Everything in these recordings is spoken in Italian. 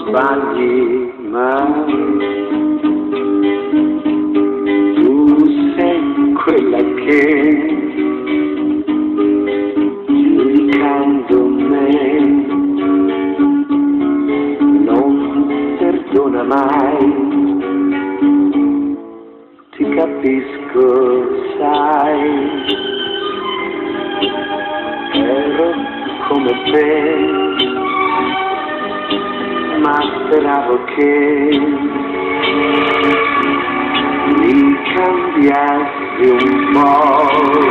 sbagli mai. Tu sei quella che, giudicando me, non perdona mai. Ti capisco, sai, ero come te, ma speravo che mi cambiassi un po'.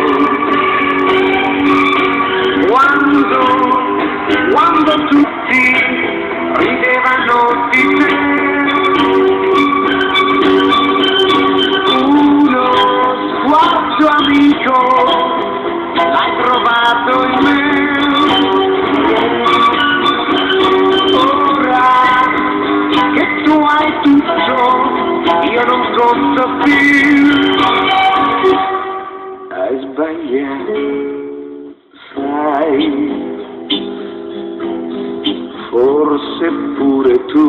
Quando tutti ridevano di te, uno sguardo amico l'hai trovato in me. Ora che tu hai tutto, io non conto più. Hai sbagliato, sai, forse pure tu.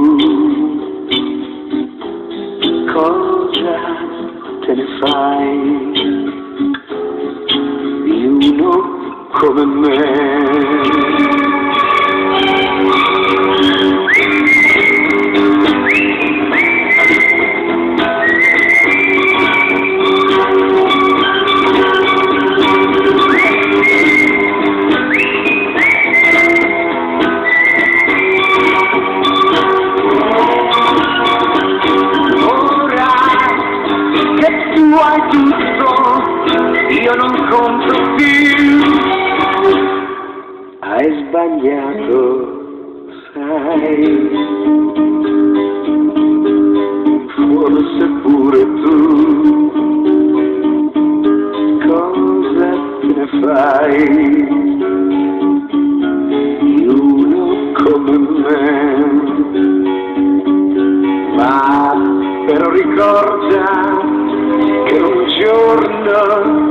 Cosa te ne fai di uno come me? Hai tutto, io non conto più. Hai sbagliato, sai, forse pure tu. Cosa te ne fai di uno come me? Ma però ricorda che un giorno